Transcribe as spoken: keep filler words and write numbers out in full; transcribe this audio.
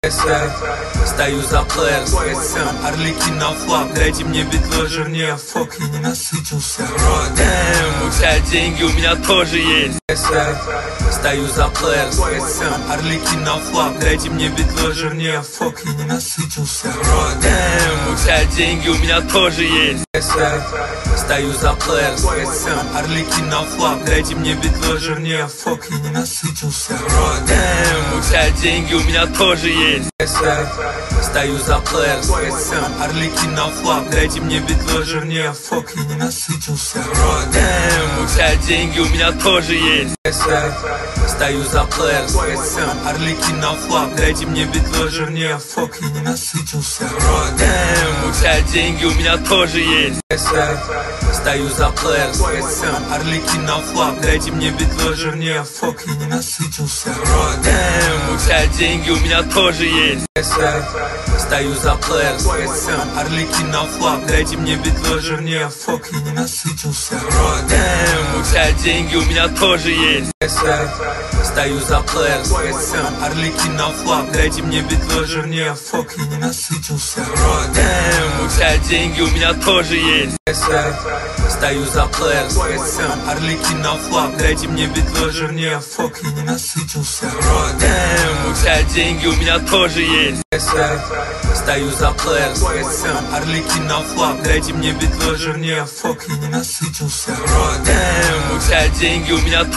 Стою за плеер с хэсом, Арлекин на флаг. Дайте мне битло жирнее, фок, я не насытился. Дэм, у тебя деньги, у меня тоже есть. Стою за плеер с хэсом, Арлекин на флаг. Дайте мне битло жирнее, фок, я не насытился. Дэм, у тебя деньги, у меня тоже есть. Стою за плеер с хэсом, Арлекин на флаг. Дайте мне битло жирнее, фок, я не насытился. Дэм, у тебя деньги, у меня тоже есть. Стою за плеер с хэсом, Арлекин на флаг. Дайте мне битло жирнее, фок, я не насытился. Дэм, у тебя деньги, у меня тоже есть. Стою за плеер с хэсом, Арлекин на флаг. Дайте мне битло жирнее, фок, я не насытился. Дэм, у тебя деньги, у меня тоже есть. Стою за плеер с хэсом, Арлекин на флаг. Дайте мне битло жирнее, фок, я не насытился. Дэм, у тебя деньги, у меня тоже есть. Стою за плеер с хэсом, Арлекин на флаг. Дайте мне битло жирнее, фок, я не насытился. Дэм, у тебя деньги, у меня тоже есть. Стою за плеер с хэсом, Арлекин на флаг. Дайте мне битло жирнее, фок, я не насытился. Дэм, у тебя деньги, у меня тоже есть. Стою за плеер с хэсом, Арлекин на флаг. Дайте мне битло жирнее, фок, я не насытился. Дэм, у тебя деньги, у меня тоже есть. Стою за плеер с хэсом, Арлекин на флаг. Дайте мне битло жирнее, фок, я не насытился. Дэм, у тебя деньги, у меня